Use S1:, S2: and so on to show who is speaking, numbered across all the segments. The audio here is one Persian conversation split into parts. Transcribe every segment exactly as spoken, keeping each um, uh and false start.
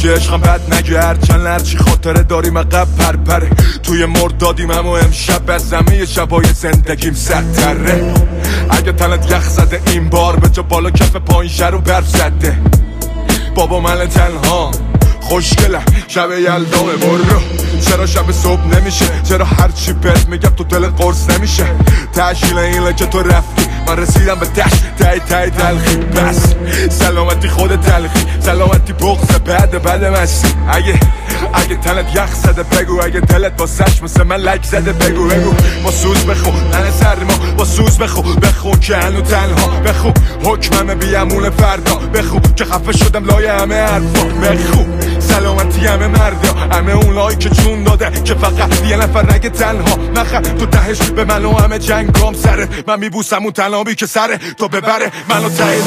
S1: میگه عشقم بد نگرد چند هرچی خاطره داریم عقب پرپره توی مردادیم اما امشب از همه شبای زندگیم سرتره اگه تنت یخ زده این بار به جا بالا کف پایین شر و برف زده بابا من تنها خوشگلم شب یلدامه برو چرا شب صبح نمیشه چرا هرچی بهت میگم تو دل قرص نمیشه تشکیل اینه که تو رفتی من رسیدم به تش تای تای تلخی بس سلامتی خود تلخی سلامتی بغض بعد بعد مستی اگه اگه تنت یخ زده بگو اگه دلت با سش مثل من لک زده بگو بگو با سوز بخون من سرما با سوز بخون بخون که هنو تنها بخون حکمم بیامون فردا بخون که خفه شدم لای همه حرفا بخون سلامتی همه مردا همه اونایی که جون داده که فقط یه نفر نگه تنها نخر تو دهش به من و همه جنگام سره من میبوسم اون تنابی که سره تو ببره منو تایی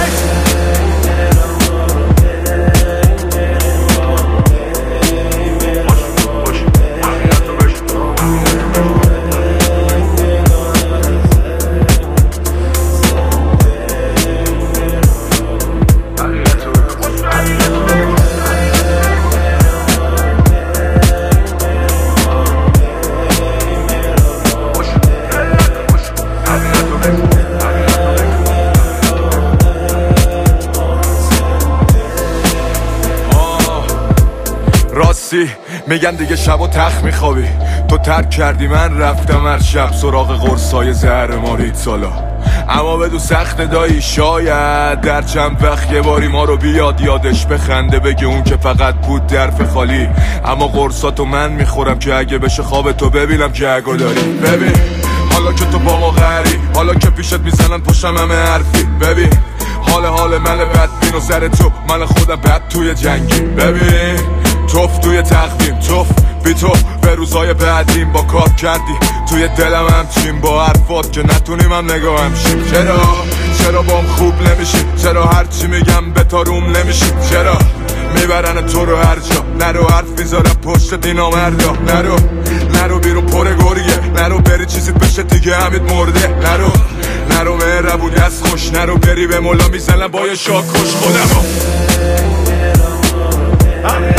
S1: راستی میگن دیگه شب و تخت میخوابی تو ترک کردی من رفتم هر شب سراغ قرصای زهر مارید سالا اما بدو سخت دایی شاید در چند وقت یه باری ما رو بیاد یادش بخنده بگه اون که فقط بود درف خالی اما قرصاتو من میخورم که اگه بشه خواب تو ببینم که اگه داری ببین حالا که تو با ما غری حالا که پیشت میزنن پشتم همه حرفی ببین حال حال من بدبین و سر تو من خودم بد توی جنگی ببین توف توی تقویم توف بی تو به روزای بعدیم با کار کردی توی دلم همچین با حرفات که نتونیم هم نگاه همشیم چرا چرا بام خوب نمیشی چرا هرچی میگم به تا روم نمیشی چرا میبرن تو رو هر جا نرو حرف میذارم پشت دینا مردا نرو نرو بیرون پر گریه نرو بری چیزی بشه دیگه همید مرده نرو نرو مهربونی از خوش نرو بری به مولا میزنم با یه شاکش خودمو